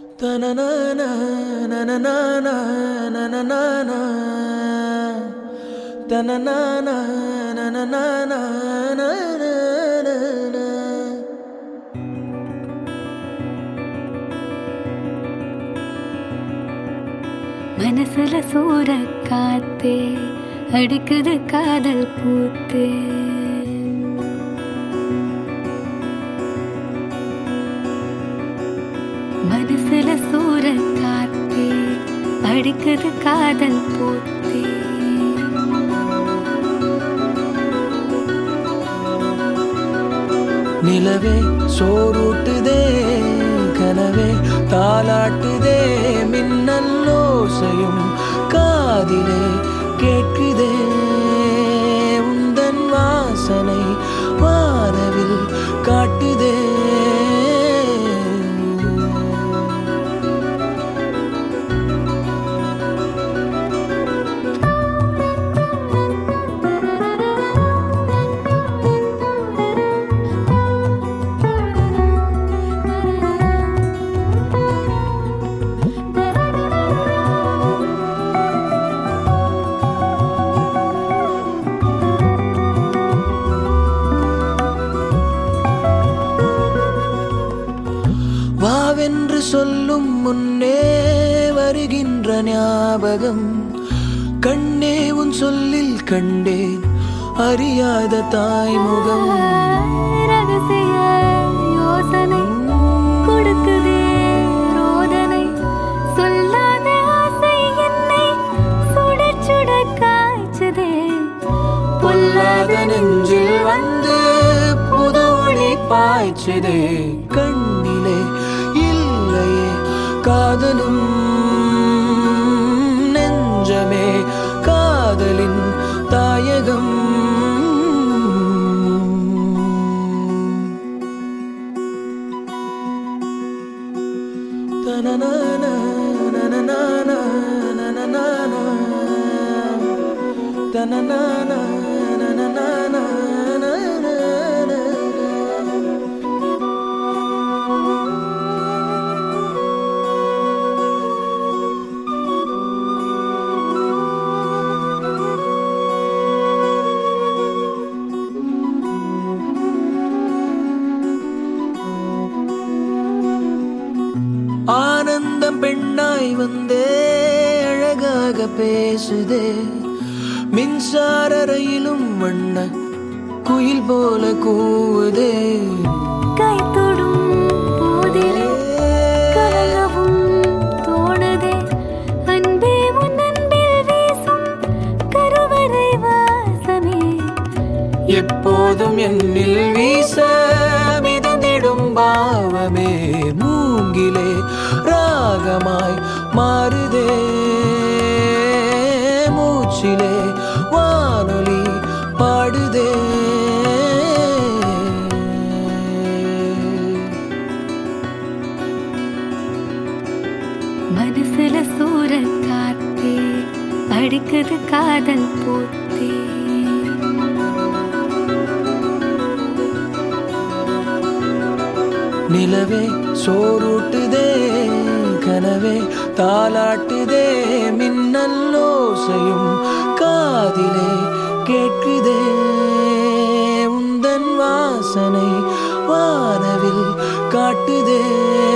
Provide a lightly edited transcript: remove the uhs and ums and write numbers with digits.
தனனானா நனனானா நனனானா தனனானா நனனானா நனனானா. மனசுல சூற காத்தே அடிக்குது காதல் பூத்தே. மனசுல சூற காத்தே அடிக்குது காதல் பூத்தே. நிலவே சோறுட்டுதே கனவே தாலாட்டுதே மின்னல்லோசையும் காதிலே கேட்குதே. உந்தன் வாசனை வானவில் காட்டுதே. வாவென்று சொல்லும் முன்னே வருகின்ற ஞாபகம். கண்ணே உன் சொல்லில் கண்டேன் அறியாத தாய்முகம். ரகசிய யோசனை கொடுக்குதே ரோதனை. சொல்லாத ஆசை என்னை சுட சுட காய்ச்சதே. பொல்லாத நெஞ்சில் வந்து புது ஒளி பாய்ச்சதே. கண்ணிலே இல்லையே காதலும் நெஞ்சமே காதலின் தாயகம். தனனானா நனனானா நனனானா தனனானா நனனானா நனனானா. ஆனந்தம் பெண்ணாய் வந்தே அழகாக பேசுதே. மின்சார ரயிலும் வண்ண குயில் போல கூவுதே. கை தொடும் போதிலே கலங்கவும் தோணுதே. அன்பே உன் அன்பில் வீசும் கருவறை வாசமே. எப்போதும் என்னில் வீச மிதந்திடும் பாவமே. மூங்கிலே ராகமாய் மாறுதே. மூச்சிலே வானொலி பாடுதே. மனசுல சூற காத்தே அடிக்குது காதல் பூத்தே. நிலவே சோறுட்டுதே கனவே தாலாட்டுதே மின்னல்லோசையும் காதிலே கேட்குதே. உந்தன் வாசனை வானவில் காட்டுதே.